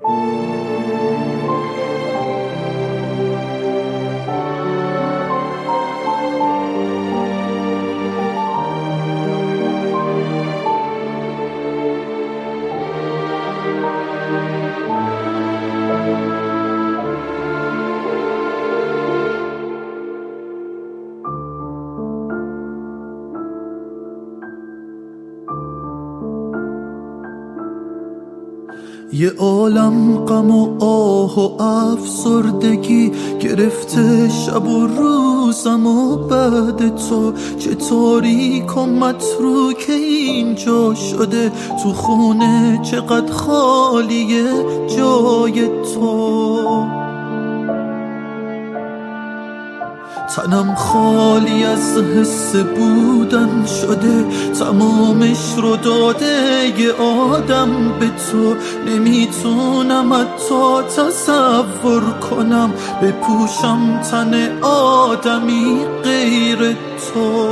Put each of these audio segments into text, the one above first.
یه عالم غم و آه و افسردگی گرفته شب و روزم و بعد تو چه تاریک و متروک اینجا شده تو خونه چقدر خالیه جای تو تنم خالی از حس بودن شده تمامش رو داده یه آدم به تو نمیتونم حتی تصور کنم بپوشم تن آدمی غیر تو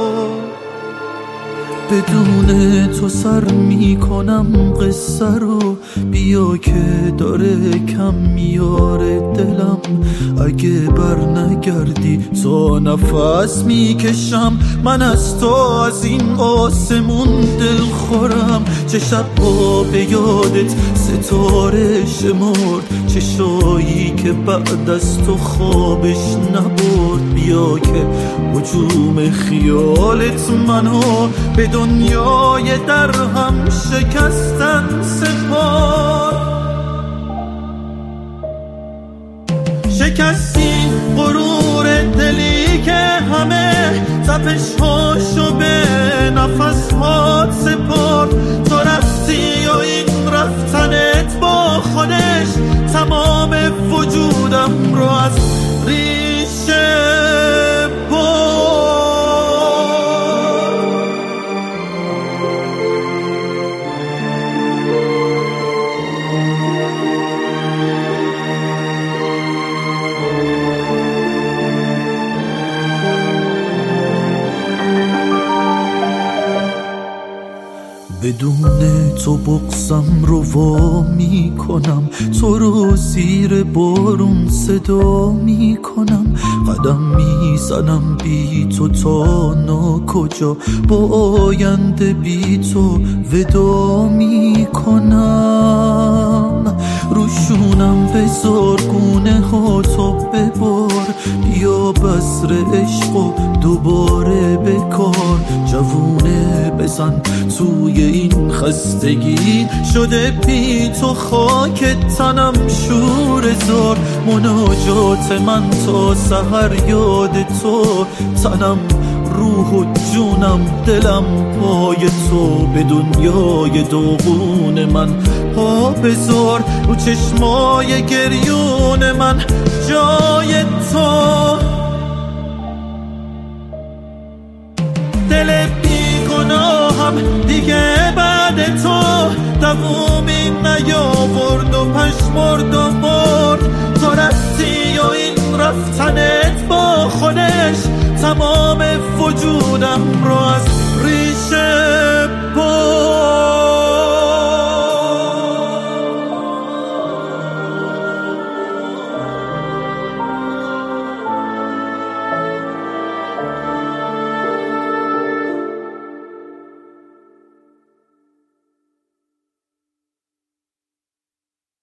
بدون تو سر میکنم قصه رو بیا که داره کم میاره دلم اگه بر نگردی تا نفس میکشم من از تو از این آسمون دل خورم چه شب‌ها به یادت ستاره شمرد چه شایی که بعد از تو خوابش نبرد بیا که هجوم خیالت منو به دنیای در هم شکستن سپار شکستی غرور دلی که همه تپش‌هاشو به نفس‌هات سپرد تو رفتی و این رفتنت با خودش تمام وجودم رو از ریشه بدون تو بغضم رو وا می کنم تو رو زیر بارون صدا می کنم قدم می زنم بی تو تا ناکجا با آینده بی تو ودا می کنم روشونم بذار گونه ها تو ببار بیا بذر عشق و دوباره بکار جوونه بزن توی این خستگی شده بی تو خاک تنم شور زار مناجات من تا سحر یاد تو تنم روح و جونم دلم پای تو به دنیای داغون من پا بذار رو چشمای گریون من جای تو